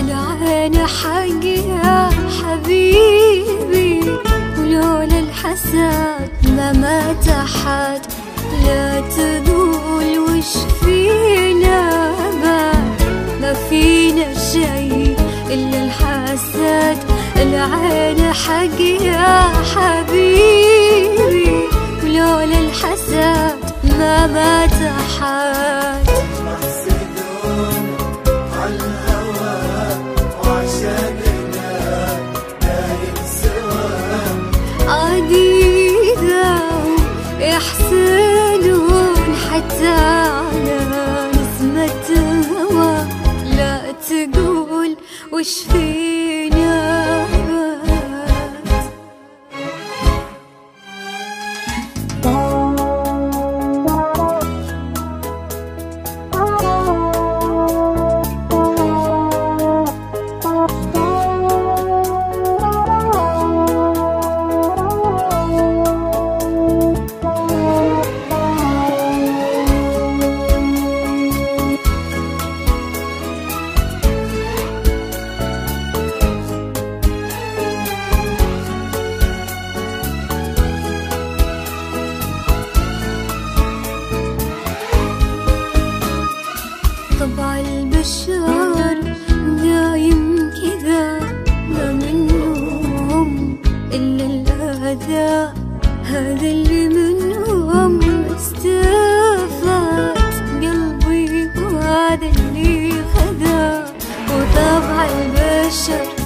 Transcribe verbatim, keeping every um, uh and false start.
العين حق يا حبيبي، ولولا الحسد ما مات أحد. لا تقول وش فينا، ما ما فينا شي إلا الحسد. العين حق يا حبيبي، ولولا الحسد ما مات أحد. محسدون عالهوى وعشاننا دايم سوا، عديدة يحسدون حتى على نسمة هوى. لا تقول وش فينا طبع البشر دايم كذا، ما منهم إلا الأذى. هذا اللي منهم استفاد قلبي، وهذا اللي خذا. وطبع البشر